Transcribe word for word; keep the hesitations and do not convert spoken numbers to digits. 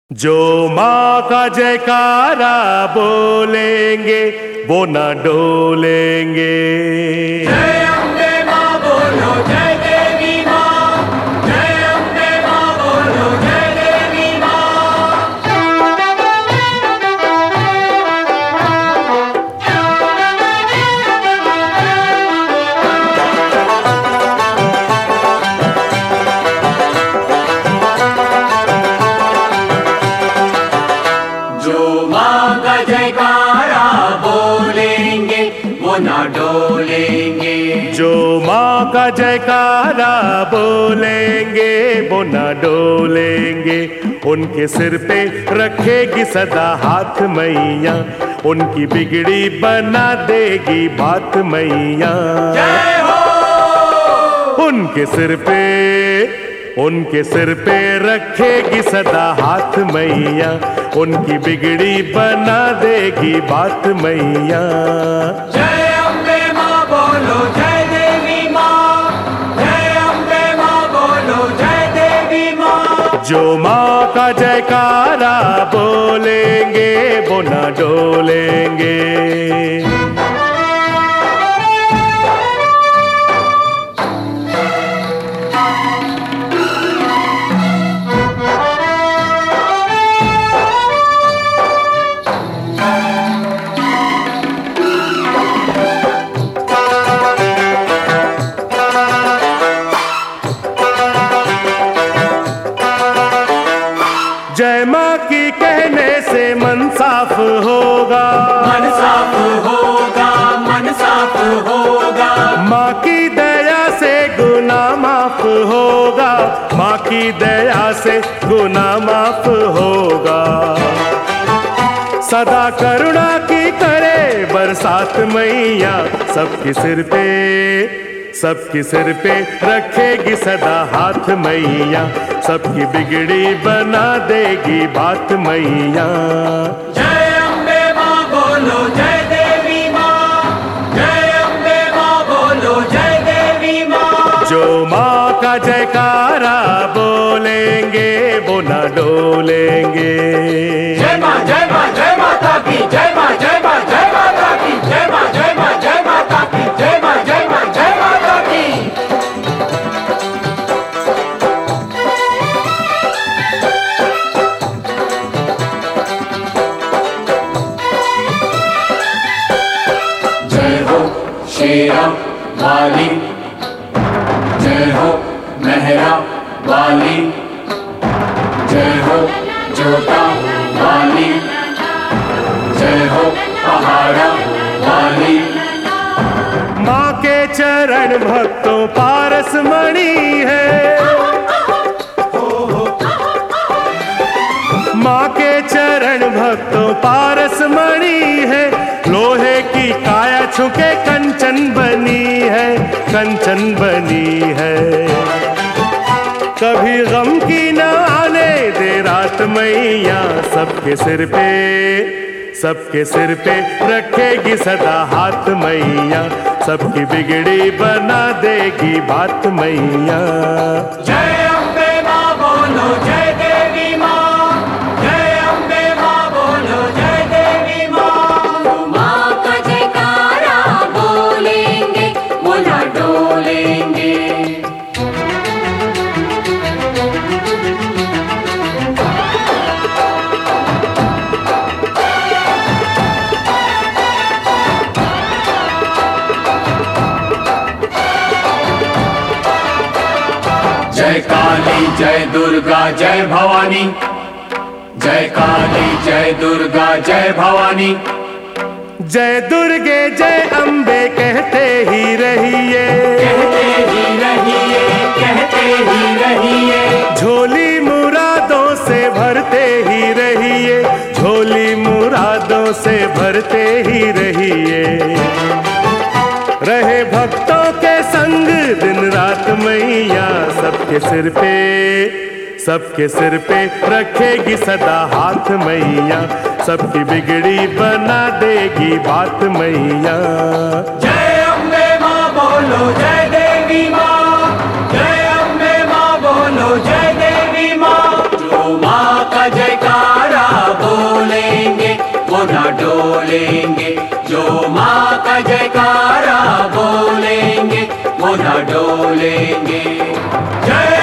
जो माँ का जयकारा बोलेंगे वो न डोलेंगे। जय अम्बे माँ बोलो, जय देवी माँ, जय अम्बे माँ बोलो, जय देवी माँ। जो माँ का जयकारा बोलेंगे वो ना डोलेंगे। जो माँ का जयकारा बोलेंगे वो न डोलेंगे। उनके सिर पे रखेगी सदा हाथ मैया, उनकी बिगड़ी बना देगी बात मैया। जय हो। उनके सिर पे उनके सिर पे रखेगी सदा हाथ मैया, उनकी बिगड़ी बना देगी बात मैया। जय अम्बे माँ बोलो, जय देवी माँ, जय अम्बे माँ बोलो, जय देवी माँ। जो माँ का जयकारा बोलेंगे वो न डोलेंगे। जय माँ की कहने से मन साफ होगा, मन साफ होगा, मन साफ होगा। माँ की दया से गुनाह माफ होगा, माँ की दया से गुनाह माफ होगा। सदा करुणा की करे बरसात मैया, सबके सिर पे सबके सिर पे रखेगी सदा हाथ मैया, सबकी बिगड़ी बना देगी बात मैया। जय अम्बे माँ बोलो, जय देवी माँ, जय अम्बे माँ बोलो, जय देवी माँ। जो माँ का जयकारा बोलेंगे वो न डोलेंगे। जय माँ, जय माँ, जय माता की, जय माँ, जय माँ, जय माता की, जय माँ, जय माँ, जय माता की, जय माँ, जय माँ, जय माता की। जय हो शेरा वाली, जय हो मेहरा वाली, जय हो जोता वाली, जय हो पहाड़ा वाली। माँ के चरण भक्तों पारस मणि है, माँ के चरण भक्तों पारस मणि है। लोहे की काया छुके कंचन बनी है, कंचन बनी है। कभी गम की न आने दे रात मैया, सबके सिर पे सबके सिर पे रखेगी सदा हाथ मैया, सबकी बिगड़ी बना देगी बात मैया। जय अम्बे माँ बोलो, जय देवी माँ, जय अम्बे माँ बोलो, जय देवी माँ। माँ का जयकारा बोलेंगे वो न डोलेंगे। जय काली, जय दुर्गा, जय भवानी, जय काली, जय दुर्गा, जय भवानी। जय दुर्गे जय अम्बे कहते ही रहिए, कहते ही रहिए, कहते ही रहिए। झोली मुरादों से भरते ही रहिए, झोली मुरादों से भरते ही रहिए। रहे भक्तों के संग दिन रात मैया, सबके सिर पे सबके सिर पे रखेगी सदा हाथ मैया, सबकी बिगड़ी बना देगी बात मैया। जय अम्बे माँ बोलो, जय देवी माँ, जय अम्बे माँ बोलो, जय देवी माँ। जो माँ का जयकार डोलेंगे, जो माँ का जयकारा बोलेंगे वो न डोलेंगे। जय